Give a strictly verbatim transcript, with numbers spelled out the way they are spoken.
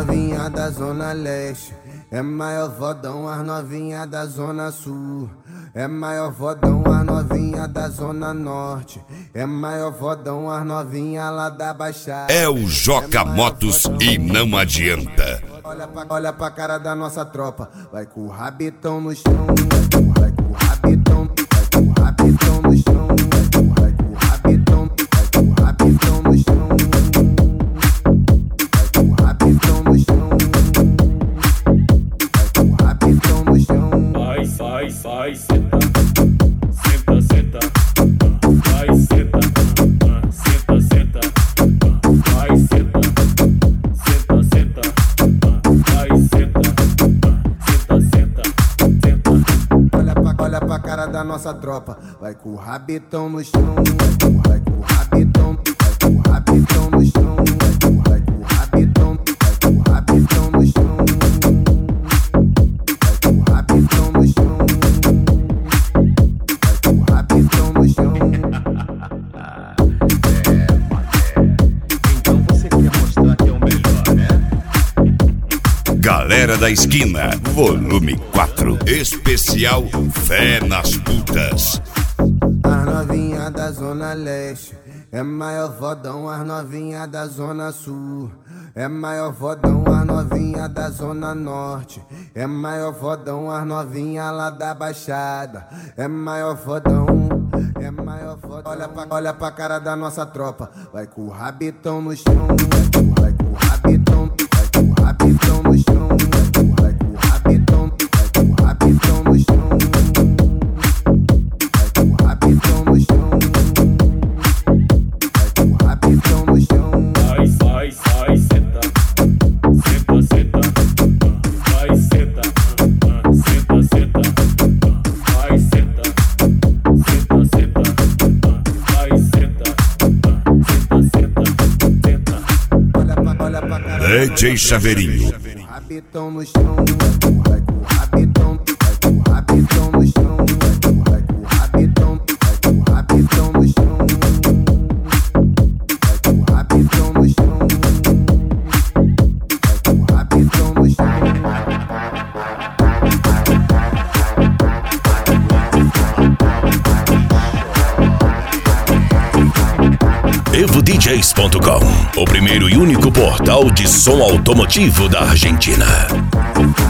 novinha da Zona Leste, é maior fodão as novinha da Zona Sul. É maior fodão as novinha da Zona Norte, é maior fodão as novinha lá da Baixada. É o Joca Motos e não adianta. Olha pra, olha pra cara da nossa tropa, vai com o rabitão no chão, vai com o rabitão, vai com o rabitão no chão, vai com o rabitão, vai com o rabitão no chão, vai com o rabitão no chão, vai com o rabitão no chão. Vai, vai, vai, senta, senta, senta, vai, senta, senta, senta, vai, senta, senta, senta, vai, senta, senta, senta, senta. Olha pra, olha pra cara da nossa tropa, vai com o rabitão no chão, vai com o rabitão, vai com o rabitão no chão, vai com o rabitão, vai com o rabitão no chão, vai com o rabitão no chão, vai com o rabitão no chão. Então você quer mostrar que é o melhor, né? Galera da Esquina, volume quatro. Especial Fé nas Putas. As novinha da Zona Leste, é maior fodão as novinha da Zona Sul. É maior fodão as novinha da Zona Norte, é maior fodão as novinha lá da Baixada. É maior fodão, é maior fodão. Olha pra, olha pra cara da nossa tropa, vai com o rabitão no chão, vai com o rabitão, vai com o rabitão no chão, vai com o rabitão, vai com o rabitão no chão, vai com o rabitão no chão, vai com o rabitão no chão. Vai, vai, vai, senta, senta, senta, vai, senta, senta, senta, vai, senta, senta, senta, vai, senta, senta, senta, senta. Olha pra, olha pra cara. D J Chaveirinho. Rabitão no chão, vai com o rabitão, vai com o rabitão no chão, vai com o rabitão, vai com o rabitão no chão, vai com o rabitão no chão, vai com o rabitão no chão. evo d js ponto com, o primeiro e único portal de som automotivo da Argentina.